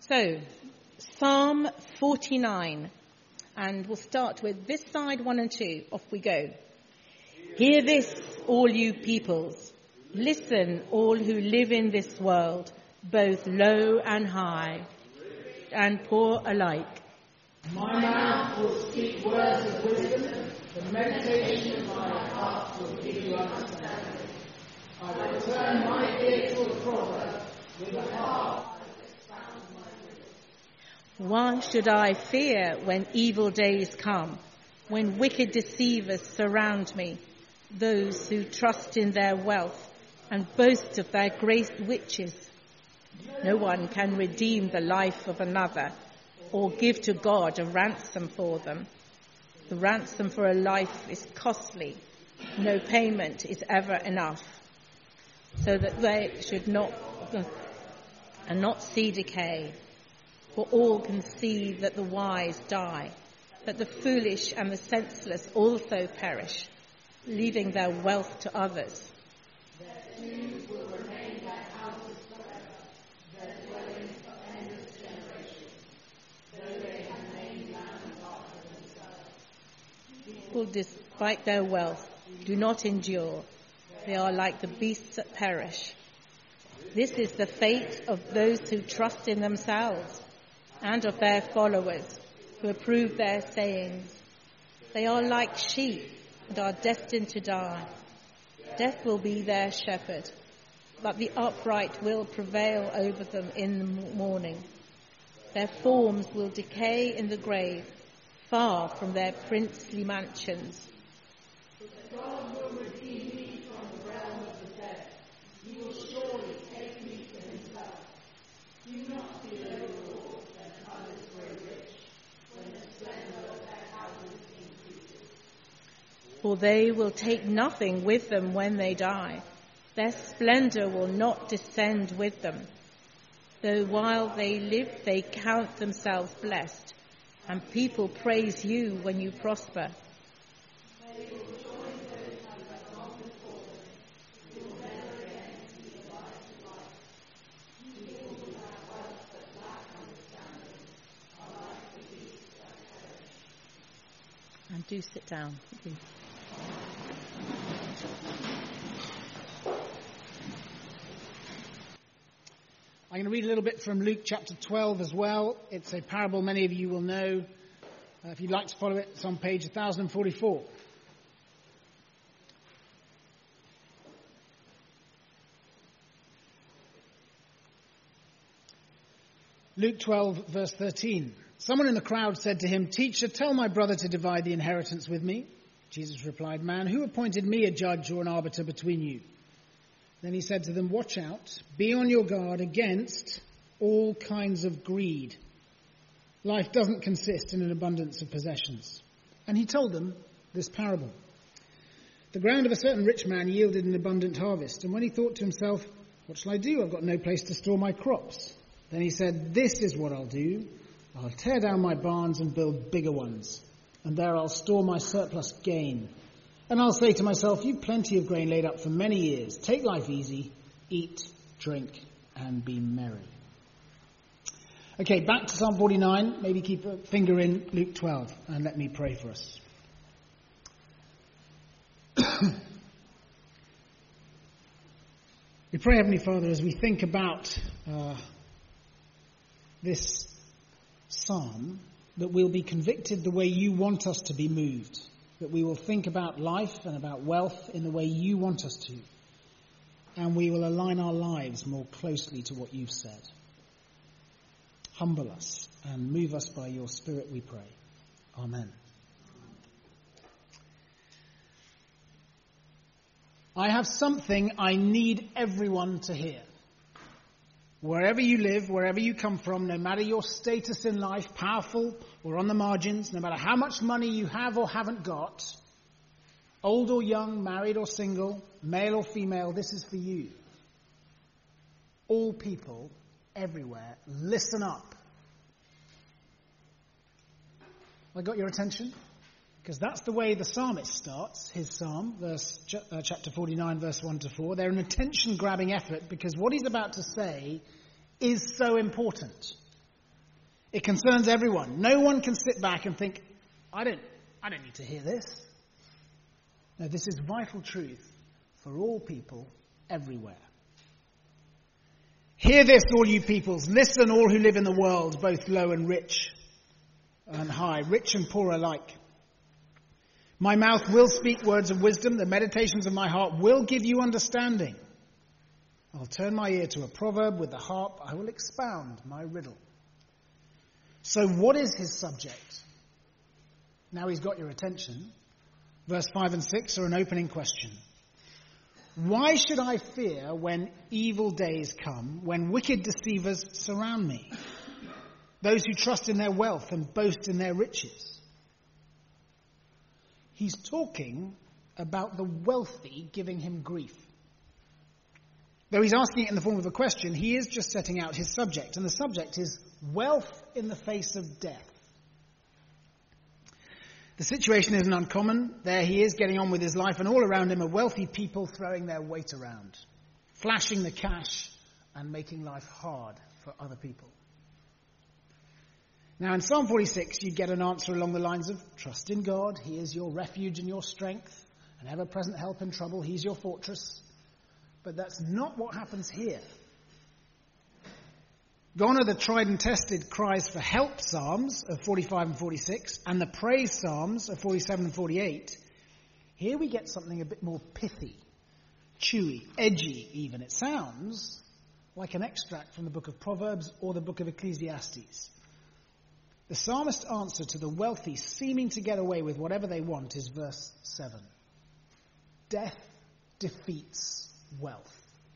So, Psalm 49, and we'll start with this side 1 and 2. Off we go. Hear this, all you peoples. Listen, all who live in this world, both low and high, and poor alike. My mouth will speak words of wisdom. The meditation of my heart will give you understanding. I will turn my ear to a proverb. With a harp I will expound my riddle. Why should I fear when evil days come, when wicked deceivers surround me, those who trust in their wealth and boast of their great riches? No one can redeem the life of another or give to God a ransom for them. The ransom for a life is costly. No payment is ever enough, so that they should not see decay. For all can see that the wise die, that the foolish and the senseless also perish, leaving their wealth to others. Their tombs will remain their houses forever, their dwellings for endless generations, though they have named land after themselves. People, despite their wealth, do not endure. They are like the beasts that perish. This is the fate of those who trust in themselves and of their followers who approve their sayings. They are like sheep and are destined to die. Death will be their shepherd, but the upright will prevail over them in the morning. Their forms will decay in the grave, far from their princely mansions. God will redeem me from the realm of the dead. He will surely take me to himself. Do not be overawed when others grow rich, when the splendor of their houses increases. For they will take nothing with them when they die. Their splendor will not descend with them. Though while they live, they count themselves blessed, and people praise you when you prosper. And do sit down. Please. I'm going to read a little bit from Luke chapter 12 as well. It's a parable many of you will know. If you'd like to follow it, it's on page 1044. Luke 12, verse 13. Someone in the crowd said to him, "Teacher, tell my brother to divide the inheritance with me." Jesus replied, "Man, who appointed me a judge or an arbiter between you?" Then he said to them, "Watch out, be on your guard against all kinds of greed. Life doesn't consist in an abundance of possessions." And he told them this parable. The ground of a certain rich man yielded an abundant harvest, and when he thought to himself, "What shall I do? I've got no place to store my crops." Then he said, "This is what I'll do. I'll tear down my barns and build bigger ones, and there I'll store my surplus gain. And I'll say to myself, you've plenty of grain laid up for many years. Take life easy, eat, drink, and be merry." Okay, back to Psalm 49. Maybe keep a finger in Luke 12, and let me pray for us. We pray, Heavenly Father, as we think about this psalm, that we'll be convicted the way you want us to be moved, that we will think about life and about wealth in the way you want us to, and we will align our lives more closely to what you've said. Humble us and move us by your Spirit, we pray. Amen. I have something I need everyone to hear. Wherever you live, wherever you come from, no matter your status in life, powerful or on the margins, no matter how much money you have or haven't got, old or young, married or single, male or female, this is for you. All people, everywhere, listen up. I got your attention? Because that's the way the psalmist starts his psalm, chapter 49, verse 1 to 4. They're an attention-grabbing effort because what he's about to say is so important. It concerns everyone. No one can sit back and think, I don't need to hear this. No, this is vital truth for all people everywhere. Hear this, all you peoples. Listen, all who live in the world, both low and rich and high, rich and poor alike. My mouth will speak words of wisdom. The meditations of my heart will give you understanding. I'll turn my ear to a proverb. With the harp, I will expound my riddle. So what is his subject? Now he's got your attention. Verse 5 and 6 are an opening question. Why should I fear when evil days come, when wicked deceivers surround me? Those who trust in their wealth and boast in their riches. He's talking about the wealthy giving him grief. Though he's asking it in the form of a question, he is just setting out his subject. And the subject is wealth in the face of death. The situation isn't uncommon. There he is getting on with his life, and all around him are wealthy people throwing their weight around, flashing the cash and making life hard for other people. Now in Psalm 46 you get an answer along the lines of trust in God. He is your refuge and your strength, an ever-present help in trouble. He's your fortress. But that's not what happens here. Gone are the tried and tested cries for help psalms of 45 and 46 and the praise psalms of 47 and 48. Here we get something a bit more pithy, chewy, edgy even. It sounds like an extract from the book of Proverbs or the book of Ecclesiastes. The psalmist's answer to the wealthy seeming to get away with whatever they want is verse 7. Death defeats wealth.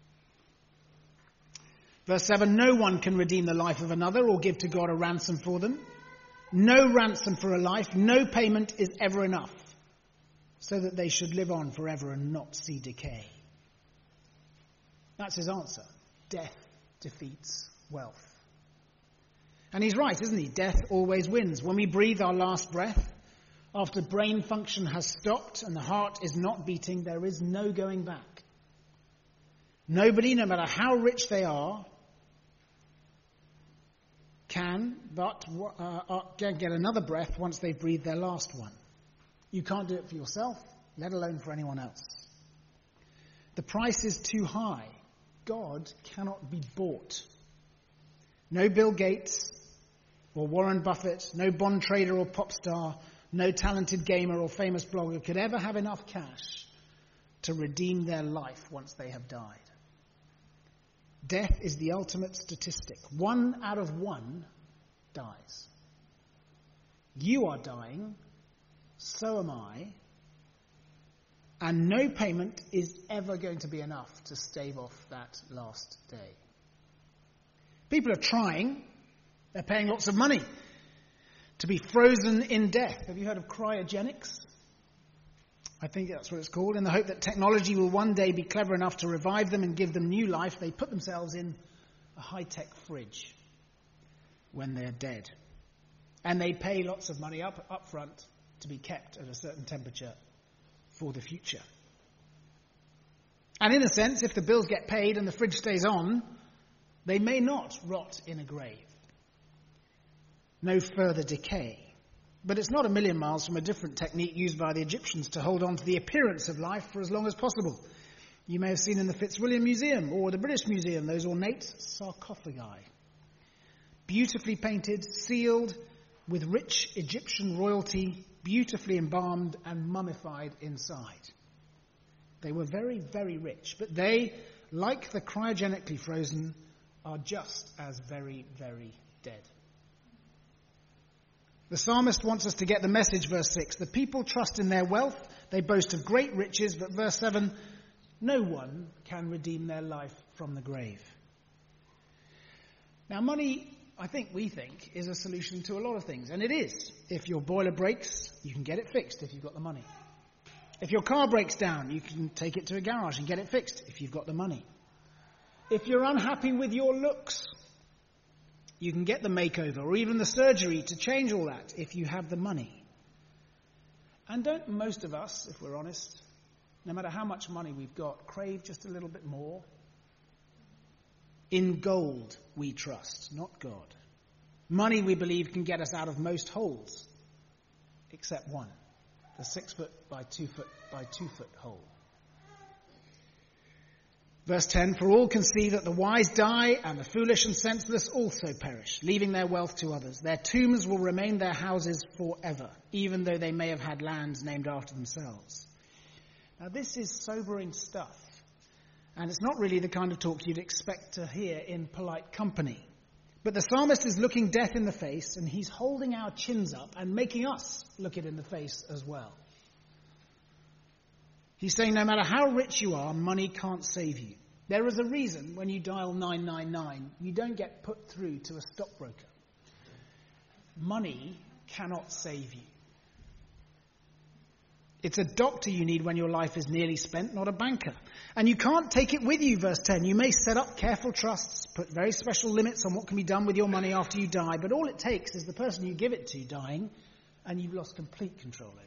Verse 7, no one can redeem the life of another or give to God a ransom for them. No ransom for a life, no payment is ever enough, so that they should live on forever and not see decay. That's his answer. Death defeats wealth. And he's right, isn't he? Death always wins. When we breathe our last breath, after brain function has stopped and the heart is not beating, there is no going back. Nobody, no matter how rich they are, can get another breath once they've breathed their last one. You can't do it for yourself, let alone for anyone else. The price is too high. God cannot be bought. No Bill Gates or Warren Buffett, no bond trader or pop star, no talented gamer or famous blogger could ever have enough cash to redeem their life once they have died. Death is the ultimate statistic. 1 out of 1 dies. You are dying, so am I, and no payment is ever going to be enough to stave off that last day. People are trying. They're paying lots of money to be frozen in death. Have you heard of cryogenics? I think that's what it's called. In the hope that technology will one day be clever enough to revive them and give them new life, they put themselves in a high-tech fridge when they're dead. And they pay lots of money up front to be kept at a certain temperature for the future. And in a sense, if the bills get paid and the fridge stays on, they may not rot in a grave. No further decay. But it's not a million miles from a different technique used by the Egyptians to hold on to the appearance of life for as long as possible. You may have seen in the Fitzwilliam Museum or the British Museum those ornate sarcophagi. Beautifully painted, sealed with rich Egyptian royalty, beautifully embalmed and mummified inside. They were very, very rich, but they, like the cryogenically frozen, are just as very, very dead. The psalmist wants us to get the message, verse 6. The people trust in their wealth, they boast of great riches, but verse 7, no one can redeem their life from the grave. Now money, we think, is a solution to a lot of things, and it is. If your boiler breaks, you can get it fixed if you've got the money. If your car breaks down, you can take it to a garage and get it fixed if you've got the money. If you're unhappy with your looks, you can get the makeover or even the surgery to change all that if you have the money. And don't most of us, if we're honest, no matter how much money we've got, crave just a little bit more? In gold we trust, not God. Money, we believe, can get us out of most holes, except one, the 6 foot by 2 foot by 2 foot hole. Verse 10, for all can see that the wise die and the foolish and senseless also perish, leaving their wealth to others. Their tombs will remain their houses forever, even though they may have had lands named after themselves. Now this is sobering stuff, and it's not really the kind of talk you'd expect to hear in polite company. But the psalmist is looking death in the face, and he's holding our chins up and making us look it in the face as well. He's saying no matter how rich you are, money can't save you. There is a reason when you dial 999, you don't get put through to a stockbroker. Money cannot save you. It's a doctor you need when your life is nearly spent, not a banker. And you can't take it with you, verse 10. You may set up careful trusts, put very special limits on what can be done with your money after you die, but all it takes is the person you give it to dying, and you've lost complete control over it.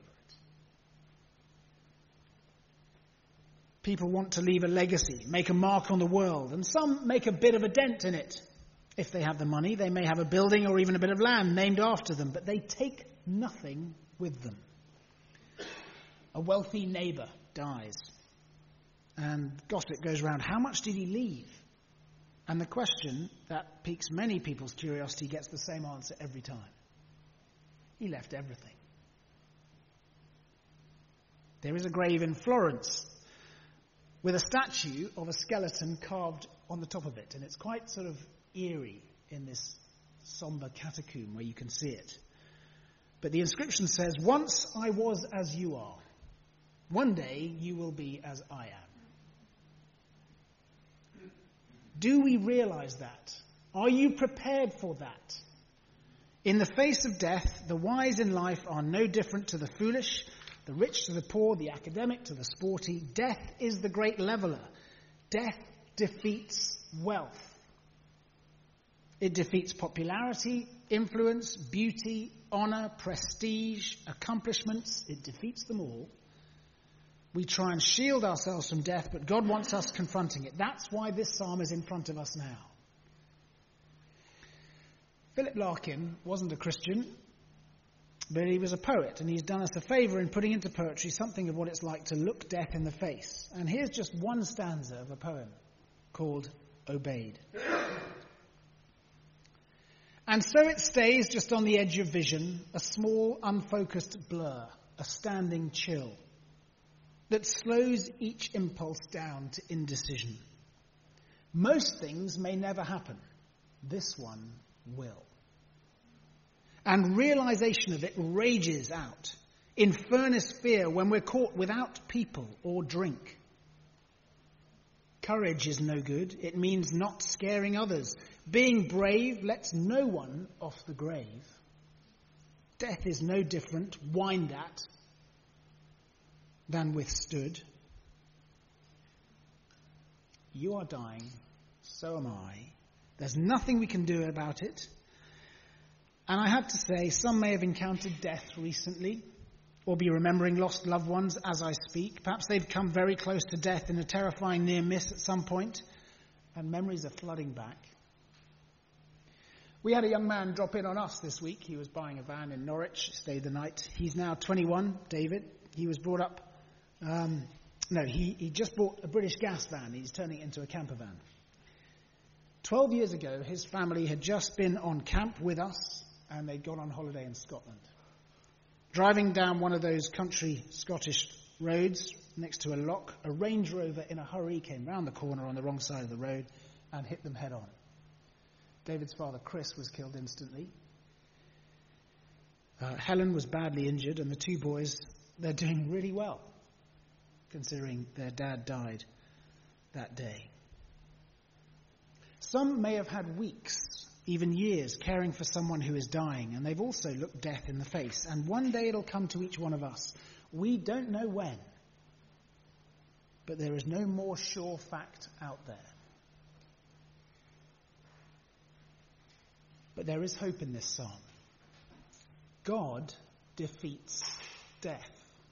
People want to leave a legacy, make a mark on the world, and some make a bit of a dent in it. If they have the money, they may have a building or even a bit of land named after them, but they take nothing with them. A wealthy neighbour dies, and gossip goes around. How much did he leave? And the question that piques many people's curiosity gets the same answer every time. He left everything. There is a grave in Florence with a statue of a skeleton carved on the top of it, and it's quite sort of eerie in this somber catacomb where you can see it. But the inscription says, once I was as you are. One day you will be as I am. Do we realize that? Are you prepared for that? In the face of death, the wise in life are no different to the foolish, the rich to the poor, the academic to the sporty. Death is the great leveler. Death defeats wealth. It defeats popularity, influence, beauty, honor, prestige, accomplishments. It defeats them all. We try and shield ourselves from death, but God wants us confronting it. That's why this psalm is in front of us now. Philip Larkin wasn't a Christian, but he was a poet, and he's done us a favour in putting into poetry something of what it's like to look death in the face. And here's just one stanza of a poem called Obeyed. And so it stays just on the edge of vision, a small, unfocused blur, a standing chill that slows each impulse down to indecision. Most things may never happen. This one will. And realization of it rages out in furnace fear when we're caught without people or drink. Courage is no good. It means not scaring others. Being brave lets no one off the grave. Death is no different, whined at, than withstood. You are dying, so am I. There's nothing we can do about it. And I have to say, some may have encountered death recently, or be remembering lost loved ones as I speak. Perhaps they've come very close to death in a terrifying near miss at some point, and memories are flooding back. We had a young man drop in on us this week. He was buying a van in Norwich, stayed the night. He's now 21, David. He was brought up, he just bought a British gas van. He's turning it into a camper van. 12 years ago, his family had just been on camp with us, and they'd gone on holiday in Scotland. Driving down one of those country Scottish roads next to a lock, a Range Rover in a hurry came round the corner on the wrong side of the road and hit them head on. David's father, Chris, was killed instantly. Helen was badly injured, and the two boys, they're doing really well, considering their dad died that day. Some may have had weeks, even years, caring for someone who is dying, and they've also looked death in the face. And one day it'll come to each one of us. We don't know when, but there is no more sure fact out there. But there is hope in this psalm. God defeats death.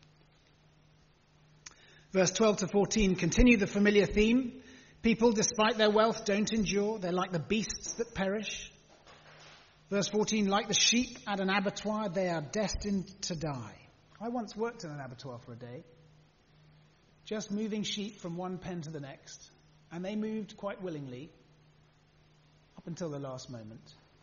Verse 12 to 14 continue the familiar theme. People, despite their wealth, don't endure. They're like the beasts that perish. Verse 14, like the sheep at an abattoir, they are destined to die. I once worked in an abattoir for a day, just moving sheep from one pen to the next, and they moved quite willingly up until the last moment.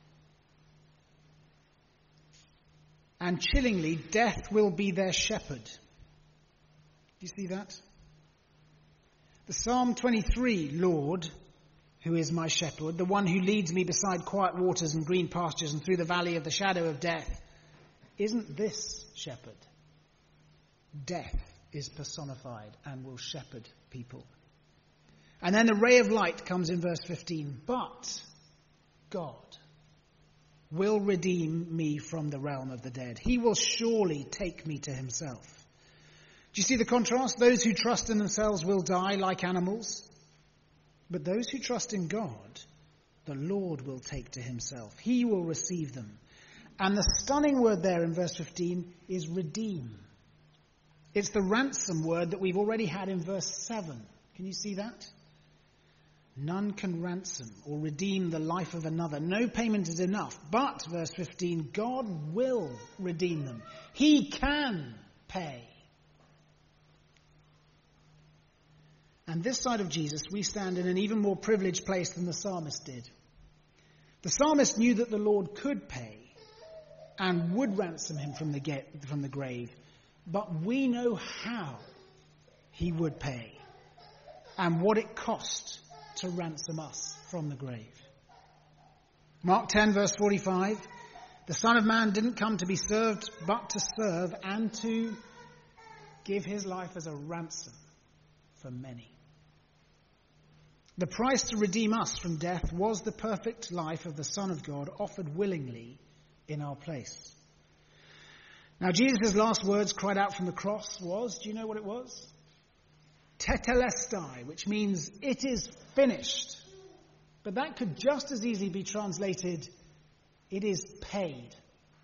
And chillingly, death will be their shepherd. Do you see that? The Psalm 23, Lord, who is my shepherd, the one who leads me beside quiet waters and green pastures and through the valley of the shadow of death. Isn't this shepherd? Death is personified and will shepherd people. And then a ray of light comes in verse 15. But God will redeem me from the realm of the dead. He will surely take me to himself. Do you see the contrast? Those who trust in themselves will die like animals. But those who trust in God, the Lord will take to himself. He will receive them. And the stunning word there in verse 15 is redeem. It's the ransom word that we've already had in verse 7. Can you see that? None can ransom or redeem the life of another. No payment is enough. But, verse 15, God will redeem them. He can pay. And this side of Jesus, we stand in an even more privileged place than the psalmist did. The psalmist knew that the Lord could pay and would ransom him from the grave. But we know how he would pay and what it cost to ransom us from the grave. Mark 10 verse 45, the Son of Man didn't come to be served, but to serve and to give his life as a ransom for many. The price to redeem us from death was the perfect life of the Son of God offered willingly in our place. Now Jesus' last words cried out from the cross was, do you know what it was? Tetelestai, which means it is finished. But that could just as easily be translated, it is paid.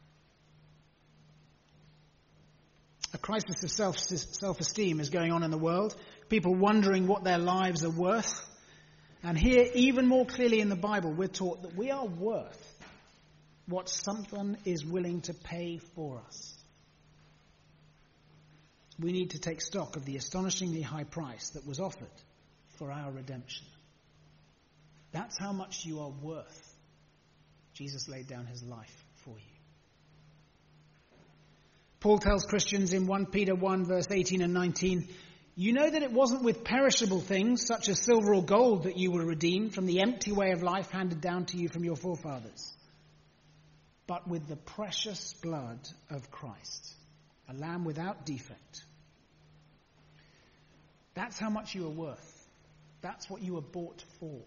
A crisis of self-esteem is going on in the world. People wondering what their lives are worth. And here, even more clearly in the Bible, we're taught that we are worth what someone is willing to pay for us. We need to take stock of the astonishingly high price that was offered for our redemption. That's how much you are worth. Jesus laid down his life for you. Paul tells Christians in 1 Peter 1 verse 18 and 19, you know that it wasn't with perishable things such as silver or gold that you were redeemed from the empty way of life handed down to you from your forefathers, but with the precious blood of Christ, a lamb without defect. That's how much you are worth. That's what you were bought for.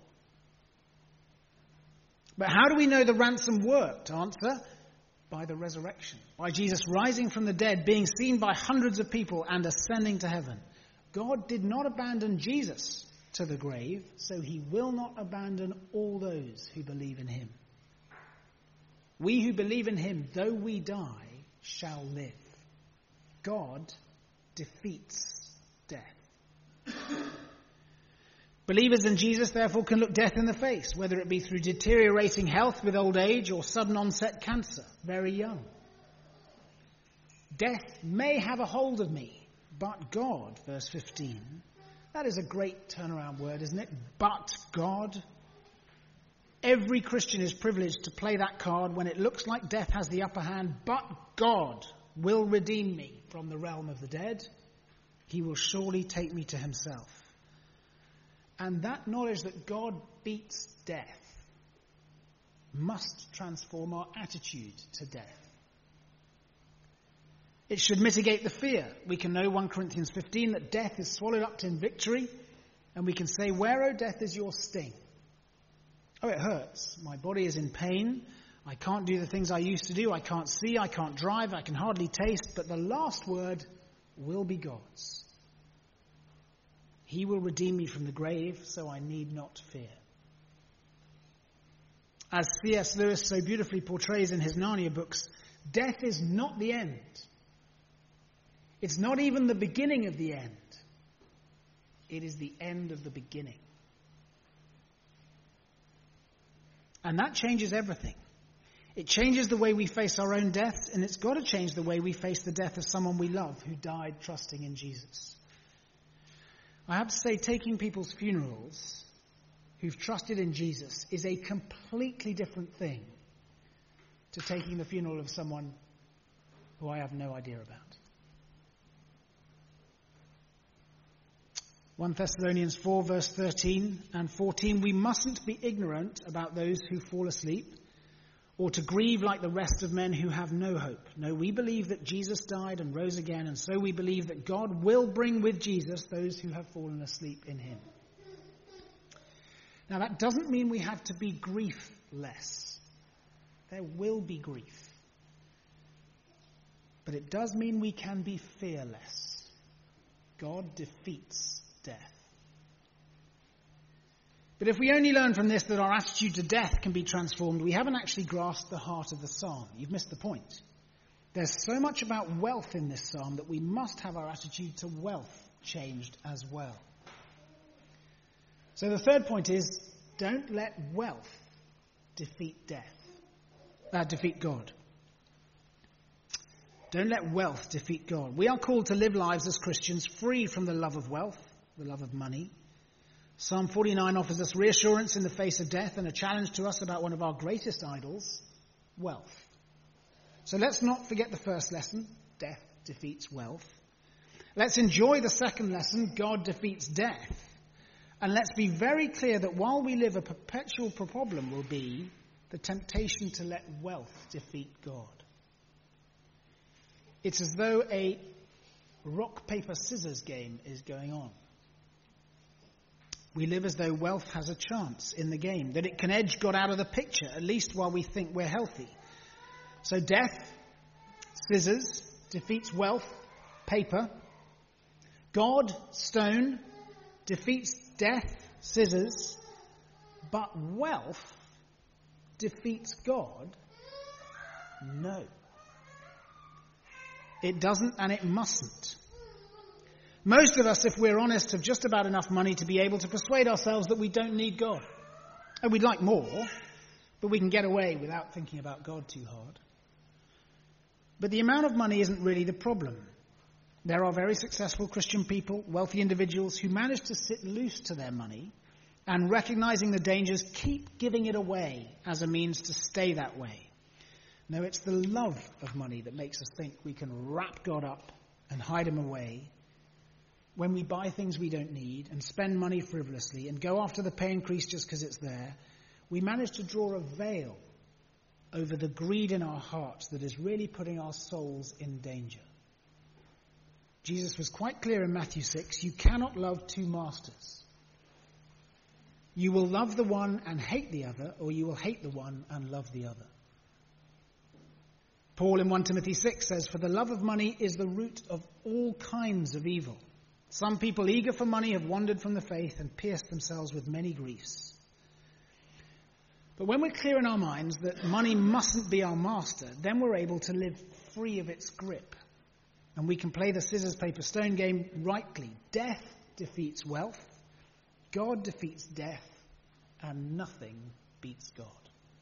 But how do we know the ransom worked? Answer, by the resurrection. By Jesus rising from the dead, being seen by hundreds of people and ascending to heaven. God did not abandon Jesus to the grave, so he will not abandon all those who believe in him. We who believe in him, though we die, shall live. God defeats death. Believers in Jesus, therefore, can look death in the face, whether it be through deteriorating health with old age or sudden onset cancer, very young. Death may have a hold of me, but God, verse 15, that is a great turnaround word, isn't it? But God. Every Christian is privileged to play that card when it looks like death has the upper hand, but God will redeem me from the realm of the dead. He will surely take me to himself. And that knowledge that God beats death must transform our attitude to death. It should mitigate the fear. We can know 1 Corinthians 15 that death is swallowed up in victory, and we can say, where, O death, is your sting? Oh, it hurts. My body is in pain. I can't do the things I used to do. I can't see. I can't drive. I can hardly taste. But the last word will be God's. He will redeem me from the grave, so I need not fear. As C.S. Lewis so beautifully portrays in his Narnia books, death is not the end. It's not even the beginning of the end. It is the end of the beginning. And that changes everything. It changes the way we face our own deaths, and it's got to change the way we face the death of someone we love who died trusting in Jesus. I have to say, taking people's funerals who've trusted in Jesus is a completely different thing to taking the funeral of someone who I have no idea about. 1 Thessalonians 4 verse 13 and 14, we mustn't be ignorant about those who fall asleep, or to grieve like the rest of men who have no hope. No, we believe that Jesus died and rose again, and so we believe that God will bring with Jesus those who have fallen asleep in him. Now, that doesn't mean we have to be griefless. There will be grief. But it does mean we can be fearless. God defeats death. But if we only learn from this that our attitude to death can be transformed, we haven't actually grasped the heart of the psalm. You've missed the point. There's so much about wealth in this psalm that we must have our attitude to wealth changed as well. So the third point is, don't let wealth defeat God. Don't let wealth defeat God. We are called to live lives as Christians free from the love of wealth, the love of money. Psalm 49 offers us reassurance in the face of death and a challenge to us about one of our greatest idols, wealth. So let's not forget the first lesson, death defeats wealth. Let's enjoy the second lesson, God defeats death. And let's be very clear that while we live, a perpetual problem will be the temptation to let wealth defeat God. It's as though a rock, paper, scissors game is going on. We live as though wealth has a chance in the game, that it can edge God out of the picture, at least while we think we're healthy. So death, scissors, defeats wealth, paper. God, stone, defeats death, scissors. But wealth defeats God? No. It doesn't and it mustn't. Most of us, if we're honest, have just about enough money to be able to persuade ourselves that we don't need God. And we'd like more, but we can get away without thinking about God too hard. But the amount of money isn't really the problem. There are very successful Christian people, wealthy individuals, who manage to sit loose to their money and, recognizing the dangers, keep giving it away as a means to stay that way. No, it's the love of money that makes us think we can wrap God up and hide him away. When we buy things we don't need and spend money frivolously and go after the pay increase just because it's there, we manage to draw a veil over the greed in our hearts that is really putting our souls in danger. Jesus was quite clear in Matthew 6, you cannot love two masters. You will love the one and hate the other, or you will hate the one and love the other. Paul in 1 Timothy 6 says, for the love of money is the root of all kinds of evil. Some people eager for money have wandered from the faith and pierced themselves with many griefs. But when we're clear in our minds that money mustn't be our master, then we're able to live free of its grip. And we can play the scissors, paper, stone game rightly. Death defeats wealth. God defeats death. And nothing beats God.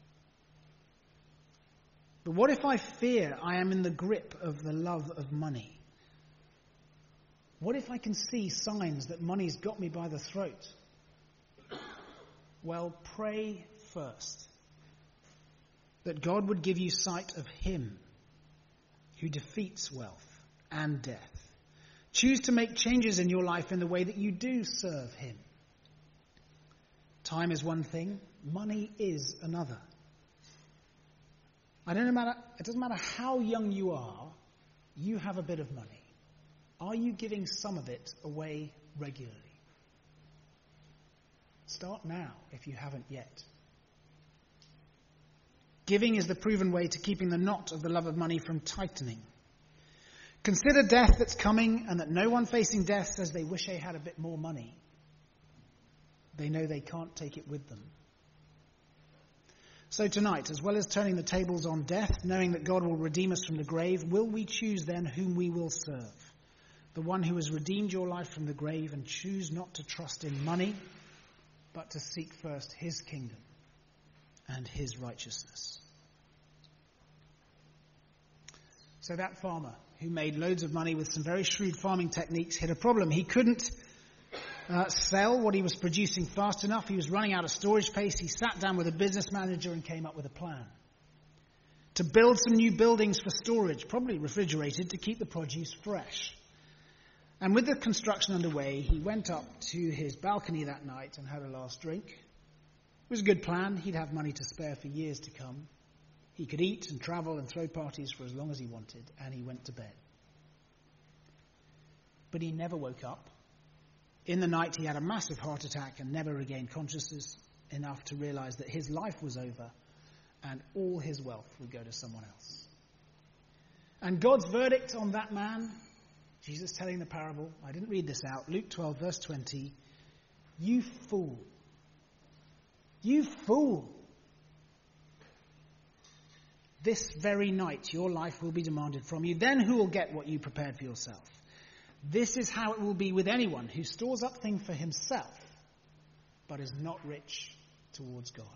But what if I fear I am in the grip of the love of money? What if I can see signs that money's got me by the throat? Well, pray first that God would give you sight of him who defeats wealth and death. Choose to make changes in your life in the way that you do serve him. Time is one thing, money is another. It doesn't matter how young you are, you have a bit of money. Are you giving some of it away regularly? Start now if you haven't yet. Giving is the proven way to keeping the knot of the love of money from tightening. Consider death that's coming, and that no one facing death says they wish they had a bit more money. They know they can't take it with them. So tonight, as well as turning the tables on death, knowing that God will redeem us from the grave, will we choose then whom we will serve? The one who has redeemed your life from the grave, and choose not to trust in money, but to seek first his kingdom and his righteousness. So that farmer who made loads of money with some very shrewd farming techniques hit a problem. He couldn't sell what he was producing fast enough. He was running out of storage space. He sat down with a business manager and came up with a plan to build some new buildings for storage, probably refrigerated, to keep the produce fresh. And with the construction underway, he went up to his balcony that night and had a last drink. It was a good plan. He'd have money to spare for years to come. He could eat and travel and throw parties for as long as he wanted, and he went to bed. But he never woke up. In the night, he had a massive heart attack and never regained consciousness enough to realize that his life was over and all his wealth would go to someone else. And God's verdict on that man, Jesus telling the parable, I didn't read this out, Luke 12, verse 20, you fool. You fool. This very night your life will be demanded from you. Then who will get what you prepared for yourself? This is how it will be with anyone who stores up things for himself, but is not rich towards God.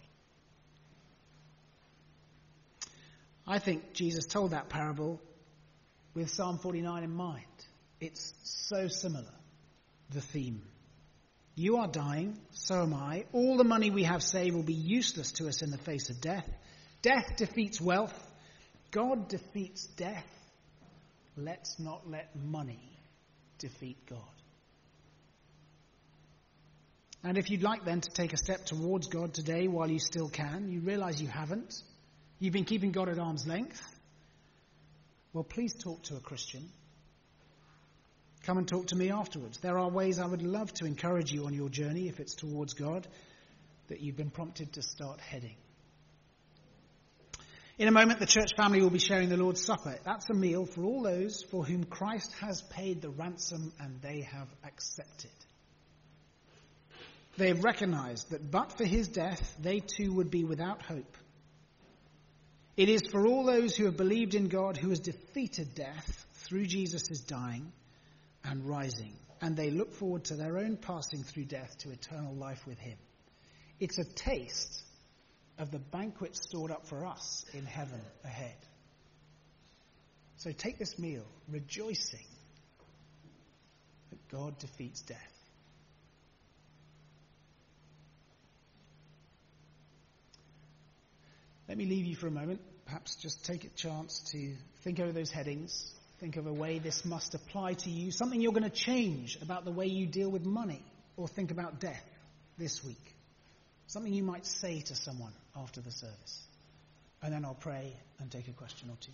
I think Jesus told that parable with Psalm 49 in mind. It's so similar, the theme. You are dying, so am I. All the money we have saved will be useless to us in the face of death. Death defeats wealth. God defeats death. Let's not let money defeat God. And if you'd like then to take a step towards God today while you still can, you realize you haven't. You've been keeping God at arm's length. Well, please talk to a Christian. Come and talk to me afterwards. There are ways I would love to encourage you on your journey, if it's towards God, that you've been prompted to start heading. In a moment, the church family will be sharing the Lord's Supper. That's a meal for all those for whom Christ has paid the ransom and they have accepted. They've recognized that but for his death, they too would be without hope. It is for all those who have believed in God, who has defeated death through Jesus' dying and rising, and they look forward to their own passing through death to eternal life with him. It's a taste of the banquet stored up for us in heaven ahead. So take this meal, rejoicing that God defeats death. Let me leave you for a moment. Perhaps just take a chance to think over those headings. Think of a way this must apply to you. Something you're going to change about the way you deal with money or think about death this week. Something you might say to someone after the service. And then I'll pray and take a question or two.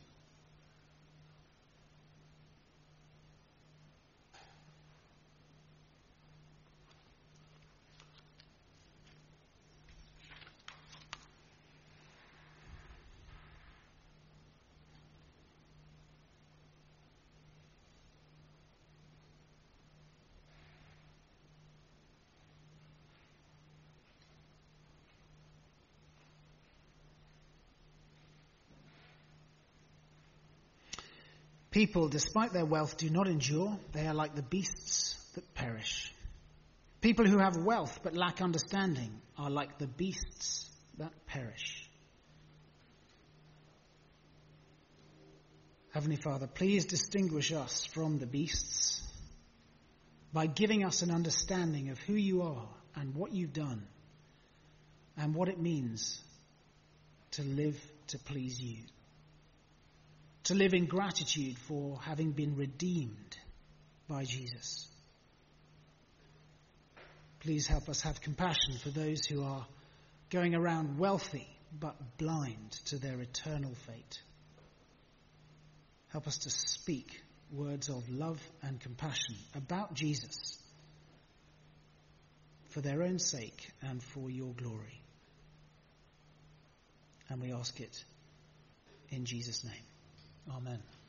People, despite their wealth, do not endure. They are like the beasts that perish. People who have wealth but lack understanding are like the beasts that perish. Heavenly Father, please distinguish us from the beasts by giving us an understanding of who you are and what you've done and what it means to live to please you. To live in gratitude for having been redeemed by Jesus. Please help us have compassion for those who are going around wealthy but blind to their eternal fate. Help us to speak words of love and compassion about Jesus for their own sake and for your glory. And we ask it in Jesus' name. Amen.